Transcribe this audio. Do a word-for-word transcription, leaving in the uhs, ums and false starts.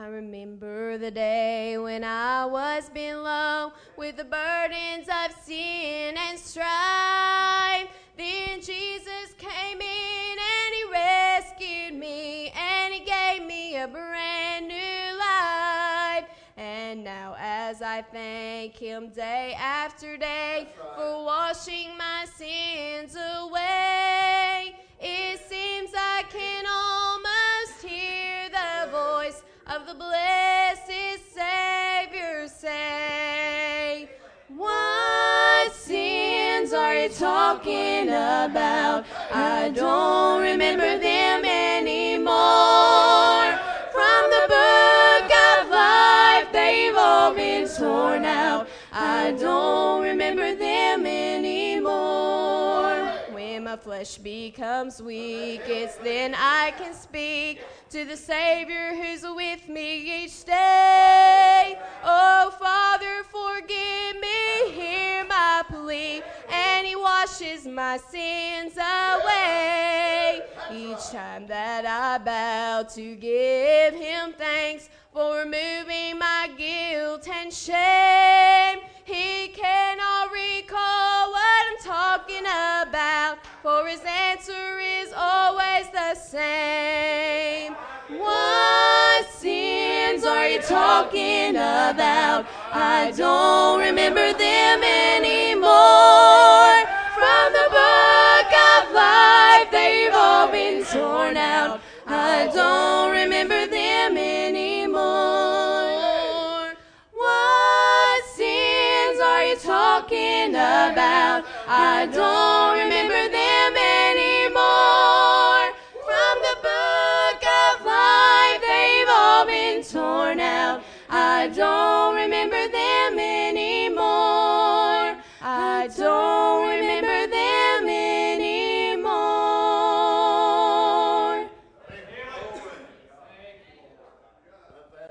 remember the day when I was below with the burdens of sin and strife. Then Jesus came in and he rescued me and he gave me a brand new life. And now as I thank him day after day right. for washing my sins away, it seems I can almost hear the voice of the blessed Savior say, what sins are you talking about? I don't remember them anymore. From the book of life, they've all been torn out. I don't remember them anymore. When my flesh becomes weak, it's then I can speak to the Savior who's with me each day. Oh, Father, forgive me, hear my plea, and he washes my sins away. Each time that I bow to give him thanks for removing my guilt and shame, he cannot recall what I'm talking about, for his answer is always the same. What sins are you talking about? I don't remember them anymore. From the book of life, they've all been torn out. I don't remember them anymore. What sins are you talking about? I don't remember them anymore. From the book of life, they've all been torn out. I don't remember